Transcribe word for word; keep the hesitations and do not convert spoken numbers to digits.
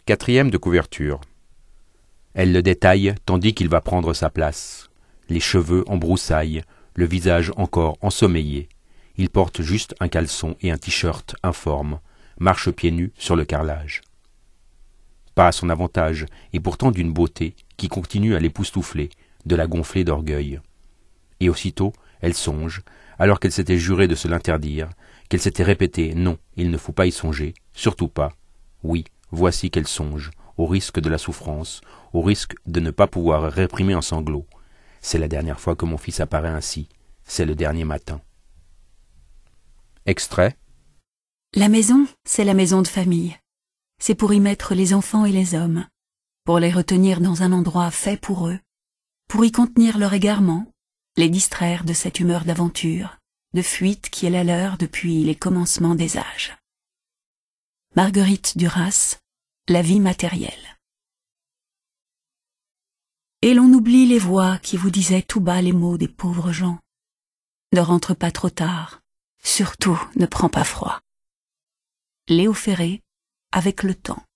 Quatrième de couverture. Elle le détaille tandis qu'il va prendre sa place. Les cheveux en broussailles, le visage encore ensommeillé. Il porte juste un caleçon et un t-shirt informe, marche pieds nus sur le carrelage. Pas à son avantage, et pourtant d'une beauté qui continue à l'époustoufler, de la gonfler d'orgueil. Et aussitôt, elle songe, alors qu'elle s'était juré de se l'interdire, qu'elle s'était répété « Non, il ne faut pas y songer, surtout pas ». Oui, voici qu'elle songe, au risque de la souffrance, au risque de ne pas pouvoir réprimer un sanglot. C'est la dernière fois que mon fils apparaît ainsi, c'est le dernier matin. Extrait. La maison, c'est la maison de famille. C'est pour y mettre les enfants et les hommes, pour les retenir dans un endroit fait pour eux, pour y contenir leur égarement, les distraire de cette humeur d'aventure, de fuite qui est la leur depuis les commencements des âges. Marguerite Duras, La vie matérielle. Et l'on oublie les voix qui vous disaient tout bas les mots des pauvres gens. Ne rentre pas trop tard, surtout ne prends pas froid. Léo Ferré, Avec le temps.